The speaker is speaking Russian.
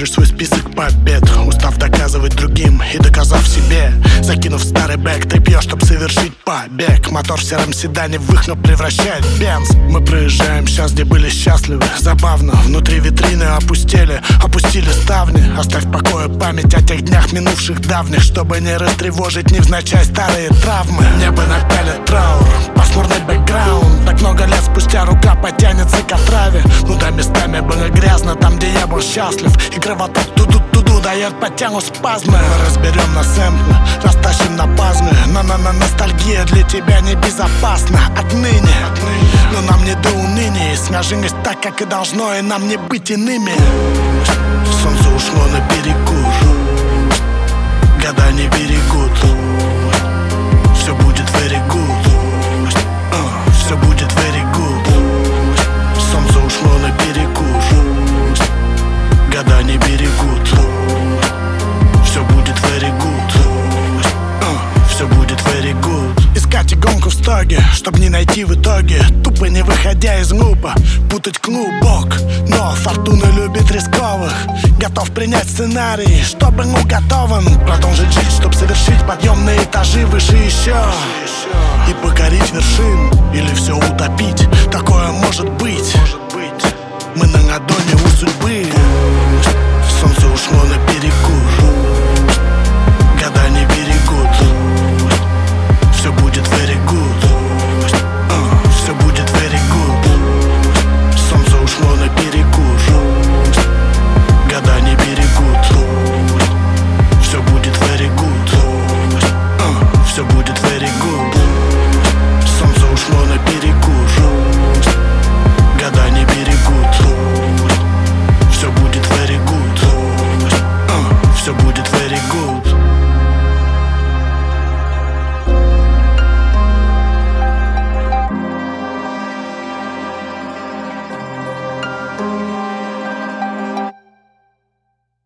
лишь свой список побед, устав доказывать другим и доказав себе. Закинув старый бэк, ты пьешь, чтоб совершить побег. Мотор в сером седане в выхлоп превращает бенз. Мы проезжаем сейчас, где были счастливы. Забавно, внутри витрины опустили ставни. Оставь в покое память о тех днях минувших давних, чтобы не растревожить невзначай старые травмы. Небо напялит траур, пасмурный бэкграунд. Так много лет спустя рука потянется к отраве. Ну да, местами было грязно там, где я был счастлив. И кровоток туду дает по телу спазмы. Мы разберем на сэмплы, растащим на пазмы. Ностальгия для тебя небезопасна отныне. Но нам не до уныния. Смяжимость так, как и должно, и нам не быть иными. Солнце ушло на перекур, года не берегут. Все будет very good, все будет very good. Солнце ушло на перекур, года не берегут. Все будет very good, все будет very good. Искать гонку в стоге, чтоб не найти в итоге. Тупо не выходя из лупа, путать клубок. Но фортуна любит рисковых. Готов принять сценарий, чтобы готовым продолжить жить, чтоб совершить подъем на этажи выше еще. И покорить вершин, или все утопить. Такое может быть. Мы на ладони у судьбы. Солнце ушло на перекур, года не